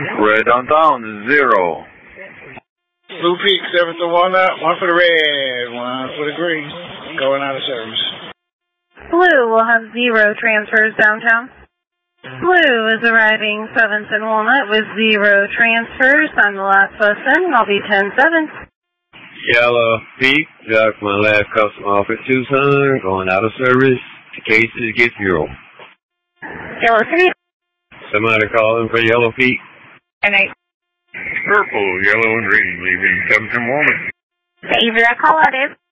Red downtown, 0. Blue Peak, 7 to Walnut, 1 for the red, 1 for the green. Going out of service. Blue will have 0 transfers downtown. Blue is arriving 7th and Walnut with 0 transfers. I'm the last bus in. I'll be 10-7. Yellow Peak, got my last customer off at Tucson, going out of service. The cases get 0. Yellow City. Somebody calling for Yellow Peak. And Purple, yellow, and green, leaving 7th and Walnut. Thank you for that call, Dave.